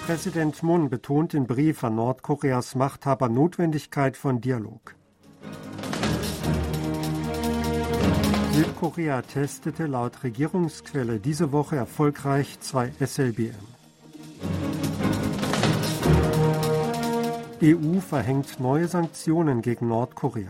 Präsident Moon betont im Brief an Nordkoreas Machthaber Notwendigkeit von Dialog. Südkorea testete laut Regierungsquelle diese Woche erfolgreich 2 SLBM. EU verhängt neue Sanktionen gegen Nordkorea.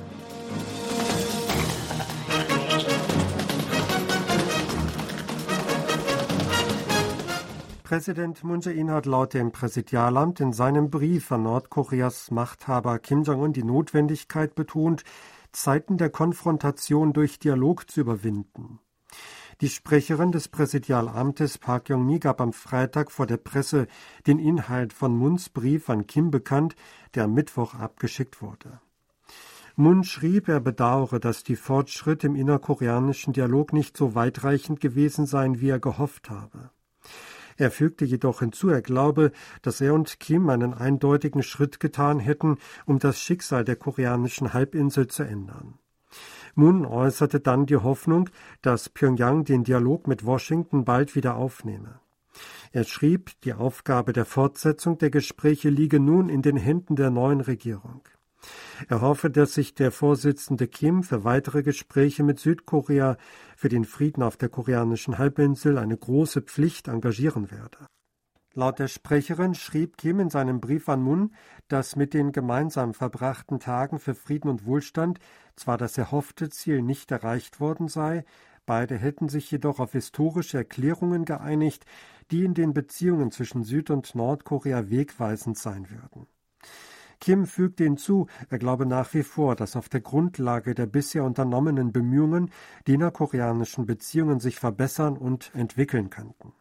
Präsident Moon Jae-in hat laut dem Präsidialamt in seinem Brief an Nordkoreas Machthaber Kim Jong-un die Notwendigkeit betont, Zeiten der Konfrontation durch Dialog zu überwinden. Die Sprecherin des Präsidialamtes Park Yong-mi gab am Freitag vor der Presse den Inhalt von Moons Brief an Kim bekannt, der am Mittwoch abgeschickt wurde. Moon schrieb, er bedauere, dass die Fortschritte im innerkoreanischen Dialog nicht so weitreichend gewesen seien, wie er gehofft habe. Er fügte jedoch hinzu, er glaube, dass er und Kim einen eindeutigen Schritt getan hätten, um das Schicksal der koreanischen Halbinsel zu ändern. Moon äußerte dann die Hoffnung, dass Pyongyang den Dialog mit Washington bald wieder aufnehme. Er schrieb, die Aufgabe der Fortsetzung der Gespräche liege nun in den Händen der neuen Regierung. Er hoffe, dass sich der Vorsitzende Kim für weitere Gespräche mit Südkorea für den Frieden auf der koreanischen Halbinsel eine große Pflicht engagieren werde. Laut der Sprecherin schrieb Kim in seinem Brief an Moon, dass mit den gemeinsam verbrachten Tagen für Frieden und Wohlstand zwar das erhoffte Ziel nicht erreicht worden sei, beide hätten sich jedoch auf historische Erklärungen geeinigt, die in den Beziehungen zwischen Süd- und Nordkorea wegweisend sein würden. Kim fügte hinzu, er glaube nach wie vor, dass auf der Grundlage der bisher unternommenen Bemühungen die innerkoreanischen Beziehungen sich verbessern und entwickeln könnten.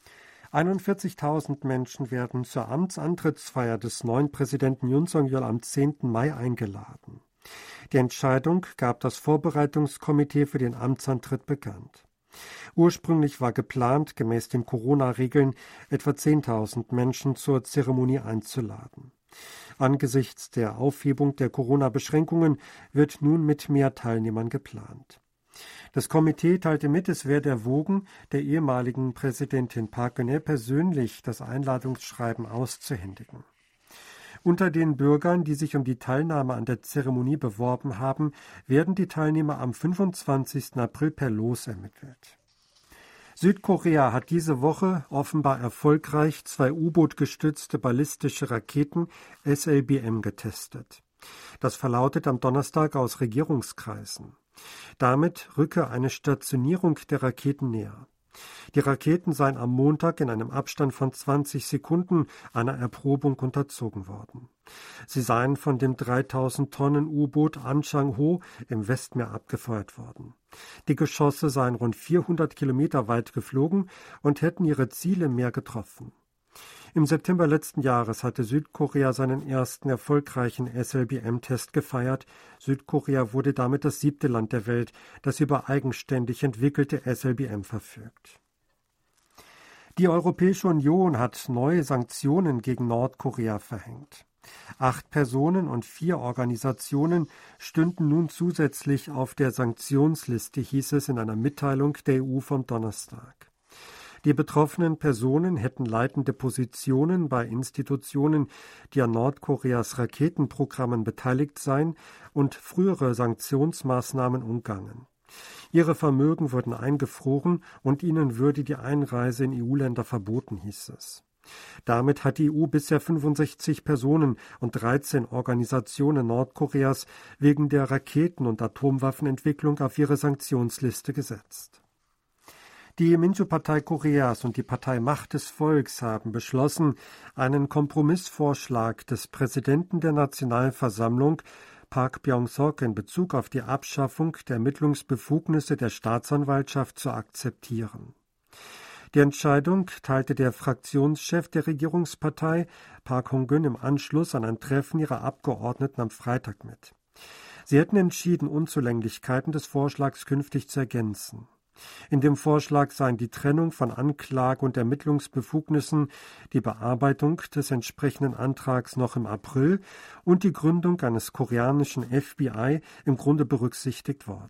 41.000 Menschen werden zur Amtsantrittsfeier des neuen Präsidenten Yoon Song-yeol am 10. Mai eingeladen. Die Entscheidung gab das Vorbereitungskomitee für den Amtsantritt bekannt. Ursprünglich war geplant, gemäß den Corona-Regeln etwa 10.000 Menschen zur Zeremonie einzuladen. Angesichts der Aufhebung der Corona-Beschränkungen wird nun mit mehr Teilnehmern geplant. Das Komitee teilte mit, es werde erwogen, der ehemaligen Präsidentin Park Geun-hye persönlich das Einladungsschreiben auszuhändigen. Unter den Bürgern, die sich um die Teilnahme an der Zeremonie beworben haben, werden die Teilnehmer am 25. April per Los ermittelt. Südkorea hat diese Woche offenbar erfolgreich 2 U-Boot-gestützte ballistische Raketen SLBM getestet. Das verlautet am Donnerstag aus Regierungskreisen. Damit rücke eine Stationierung der Raketen näher. Die Raketen seien am Montag in einem Abstand von 20 Sekunden einer Erprobung unterzogen worden. Sie seien von dem 3000 Tonnen U-Boot Anchang-ho im Westmeer abgefeuert worden. Die Geschosse seien rund 400 Kilometer weit geflogen und hätten ihre Ziele im Meer getroffen. Im September letzten Jahres hatte Südkorea seinen ersten erfolgreichen SLBM-Test gefeiert. Südkorea wurde damit das 7. Land der Welt, das über eigenständig entwickelte SLBM verfügt. Die Europäische Union hat neue Sanktionen gegen Nordkorea verhängt. 8 Personen und 4 Organisationen stünden nun zusätzlich auf der Sanktionsliste, hieß es in einer Mitteilung der EU vom Donnerstag. Die betroffenen Personen hätten leitende Positionen bei Institutionen, die an Nordkoreas Raketenprogrammen beteiligt seien und frühere Sanktionsmaßnahmen umgangen. Ihre Vermögen würden eingefroren und ihnen würde die Einreise in EU-Länder verboten, hieß es. Damit hat die EU bisher 65 Personen und 13 Organisationen Nordkoreas wegen der Raketen- und Atomwaffenentwicklung auf ihre Sanktionsliste gesetzt. Die Minju-Partei Koreas und die Partei Macht des Volks haben beschlossen, einen Kompromissvorschlag des Präsidenten der Nationalversammlung, Park Byung-seok, in Bezug auf die Abschaffung der Ermittlungsbefugnisse der Staatsanwaltschaft zu akzeptieren. Die Entscheidung teilte der Fraktionschef der Regierungspartei, Park Hong-gun, im Anschluss an ein Treffen ihrer Abgeordneten am Freitag mit. Sie hätten entschieden, Unzulänglichkeiten des Vorschlags künftig zu ergänzen. In dem Vorschlag seien die Trennung von Anklage- und Ermittlungsbefugnissen, die Bearbeitung des entsprechenden Antrags noch im April und die Gründung eines koreanischen FBI im Grunde berücksichtigt worden.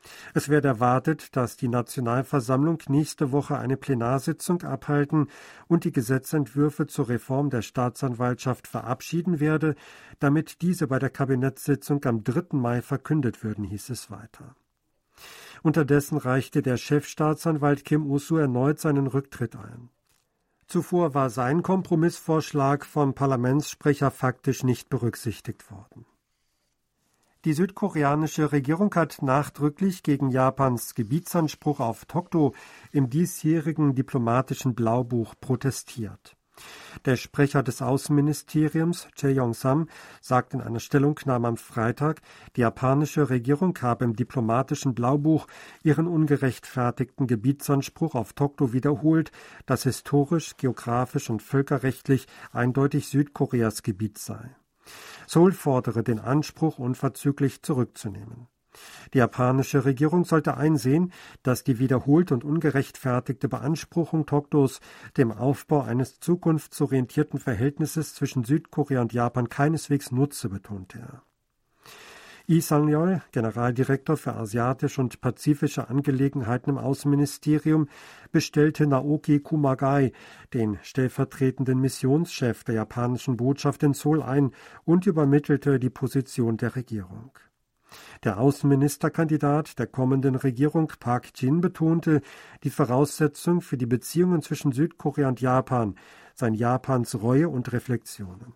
Es wird erwartet, dass die Nationalversammlung nächste Woche eine Plenarsitzung abhalten und die Gesetzentwürfe zur Reform der Staatsanwaltschaft verabschieden werde, damit diese bei der Kabinettssitzung am 3. Mai verkündet würden, hieß es weiter. Unterdessen reichte der Chefstaatsanwalt Kim Usu erneut seinen Rücktritt ein. Zuvor war sein Kompromissvorschlag vom Parlamentssprecher faktisch nicht berücksichtigt worden. Die südkoreanische Regierung hat nachdrücklich gegen Japans Gebietsanspruch auf Dokdo im diesjährigen diplomatischen Blaubuch protestiert. Der Sprecher des Außenministeriums, Chae Yong-sam, sagt in einer Stellungnahme am Freitag, die japanische Regierung habe im diplomatischen Blaubuch ihren ungerechtfertigten Gebietsanspruch auf Dokdo wiederholt, das historisch, geografisch und völkerrechtlich eindeutig Südkoreas Gebiet sei. Seoul fordere, den Anspruch unverzüglich zurückzunehmen. Die japanische Regierung sollte einsehen, dass die wiederholte und ungerechtfertigte Beanspruchung Dokdos dem Aufbau eines zukunftsorientierten Verhältnisses zwischen Südkorea und Japan keineswegs nutze, betonte er. Lee Sang-yeol, Generaldirektor für asiatische und pazifische Angelegenheiten im Außenministerium, bestellte Naoki Kumagai, den stellvertretenden Missionschef der japanischen Botschaft in Seoul, ein und übermittelte die Position der Regierung. Der Außenministerkandidat der kommenden Regierung Park Jin betonte, die Voraussetzung für die Beziehungen zwischen Südkorea und Japan seien Japans Reue und Reflexionen.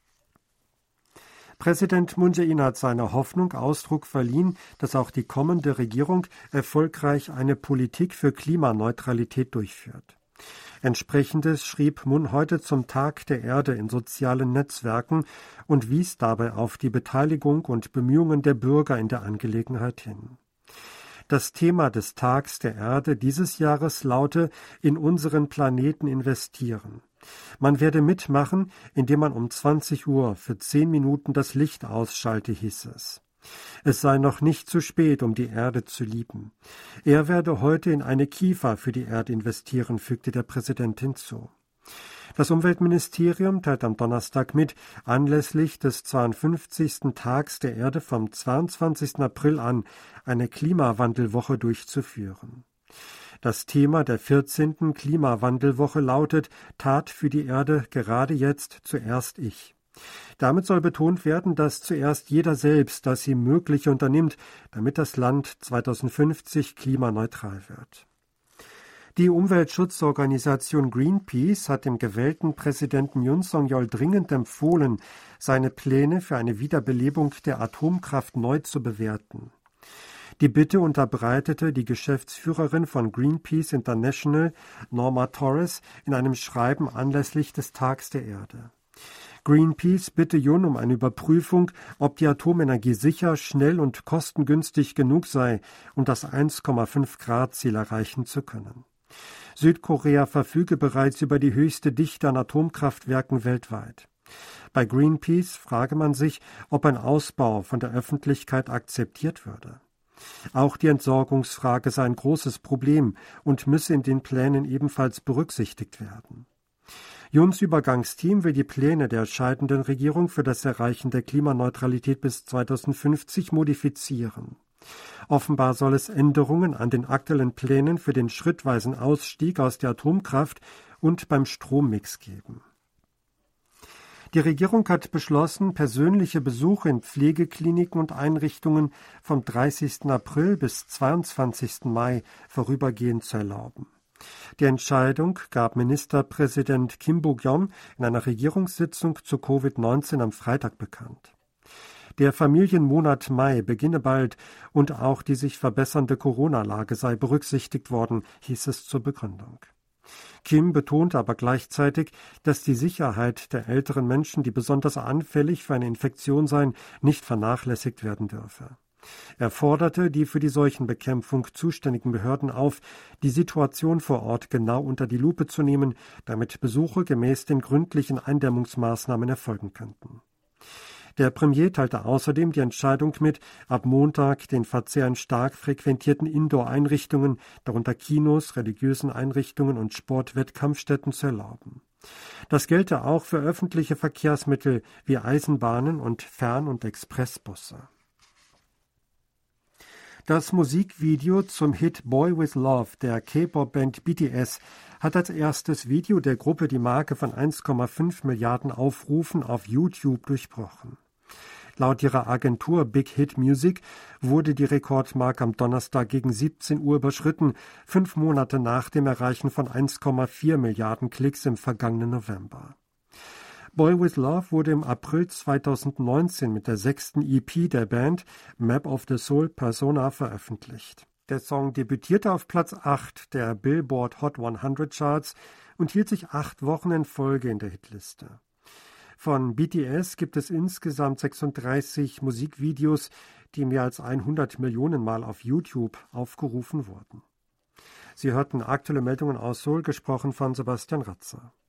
Präsident Moon Jae-in hat seiner Hoffnung Ausdruck verliehen, dass auch die kommende Regierung erfolgreich eine Politik für Klimaneutralität durchführt. Entsprechendes schrieb Moon heute zum Tag der Erde in sozialen Netzwerken und wies dabei auf die Beteiligung und Bemühungen der Bürger in der Angelegenheit hin. Das Thema des Tags der Erde dieses Jahres laute: In unseren Planeten investieren. Man werde mitmachen, indem man um 20 Uhr für 10 Minuten das Licht ausschalte, hieß es. Es sei noch nicht zu spät, um die Erde zu lieben. Er werde heute in eine Kiefer für die Erde investieren, fügte der Präsident hinzu. Das Umweltministerium teilt am Donnerstag mit, anlässlich des 52. Tags der Erde vom 22. April an eine Klimawandelwoche durchzuführen. Das Thema der 14. Klimawandelwoche lautet: Tat für die Erde, gerade jetzt, zuerst ich. Damit soll betont werden, dass zuerst jeder selbst das ihm Mögliche unternimmt, damit das Land 2050 klimaneutral wird. Die Umweltschutzorganisation Greenpeace hat dem gewählten Präsidenten Yoon Song-yeol dringend empfohlen, seine Pläne für eine Wiederbelebung der Atomkraft neu zu bewerten. Die Bitte unterbreitete die Geschäftsführerin von Greenpeace International, Norma Torres, in einem Schreiben anlässlich des Tags der Erde. Greenpeace bitte Yoon um eine Überprüfung, ob die Atomenergie sicher, schnell und kostengünstig genug sei, um das 1,5-Grad-Ziel erreichen zu können. Südkorea verfüge bereits über die höchste Dichte an Atomkraftwerken weltweit. Bei Greenpeace frage man sich, ob ein Ausbau von der Öffentlichkeit akzeptiert würde. Auch die Entsorgungsfrage sei ein großes Problem und müsse in den Plänen ebenfalls berücksichtigt werden. Yoons Übergangsteam will die Pläne der scheidenden Regierung für das Erreichen der Klimaneutralität bis 2050 modifizieren. Offenbar soll es Änderungen an den aktuellen Plänen für den schrittweisen Ausstieg aus der Atomkraft und beim Strommix geben. Die Regierung hat beschlossen, persönliche Besuche in Pflegekliniken und Einrichtungen vom 30. April bis 22. Mai vorübergehend zu erlauben. Die Entscheidung gab Ministerpräsident Kim Bok-yeon in einer Regierungssitzung zu Covid-19 am Freitag bekannt. Der Familienmonat Mai beginne bald und auch die sich verbessernde Corona-Lage sei berücksichtigt worden, hieß es zur Begründung. Kim betonte aber gleichzeitig, dass die Sicherheit der älteren Menschen, die besonders anfällig für eine Infektion seien, nicht vernachlässigt werden dürfe. Er forderte die für die Seuchenbekämpfung zuständigen Behörden auf, die Situation vor Ort genau unter die Lupe zu nehmen, damit Besuche gemäß den gründlichen Eindämmungsmaßnahmen erfolgen könnten. Der Premier teilte außerdem die Entscheidung mit, ab Montag den Verzehr in stark frequentierten Indoor-Einrichtungen, darunter Kinos, religiösen Einrichtungen und Sportwettkampfstätten, zu erlauben. Das gelte auch für öffentliche Verkehrsmittel wie Eisenbahnen und Fern- und Expressbusse. Das Musikvideo zum Hit Boy with Love der K-Pop-Band BTS hat als erstes Video der Gruppe die Marke von 1,5 Milliarden Aufrufen auf YouTube durchbrochen. Laut ihrer Agentur Big Hit Music wurde die Rekordmarke am Donnerstag gegen 17 Uhr überschritten, 5 Monate nach dem Erreichen von 1,4 Milliarden Klicks im vergangenen November. Boy with Love wurde im April 2019 mit der 6. EP der Band Map of the Soul Persona veröffentlicht. Der Song debütierte auf Platz 8 der Billboard Hot 100 Charts und hielt sich 8 Wochen in Folge in der Hitliste. Von BTS gibt es insgesamt 36 Musikvideos, die mehr als 100 Millionen Mal auf YouTube aufgerufen wurden. Sie hörten aktuelle Meldungen aus Seoul, gesprochen von Sebastian Ratzer.